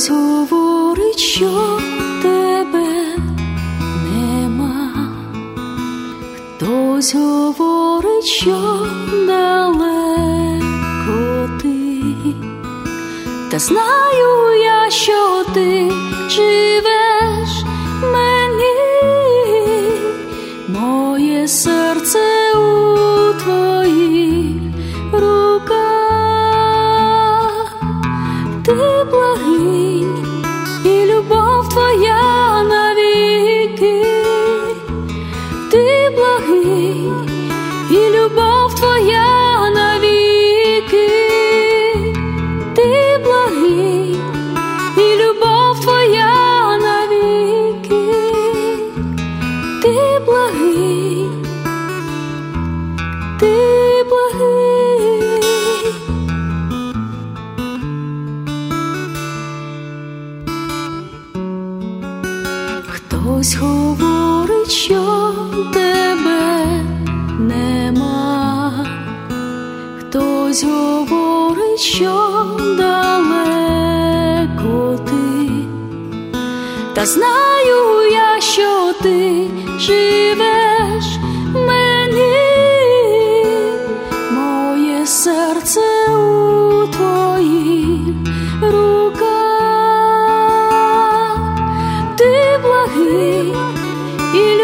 Хтось говорить, що тебе нема, хтось говорить, що далеко ти, та знаю я, що ти живеш мені, моє серце у твоїх руках. Ти благий, і любов твоя навіки. Ти благий, і любов твоя навіки. Ти благий, і любов твоя навіки. Ти благий, ти благий. Хтось говорить, що тебе нема, хтось говорить, що далеко ти, та знаю я, що ти живеш мені, моє серце у твоїх руках. Ти благий, і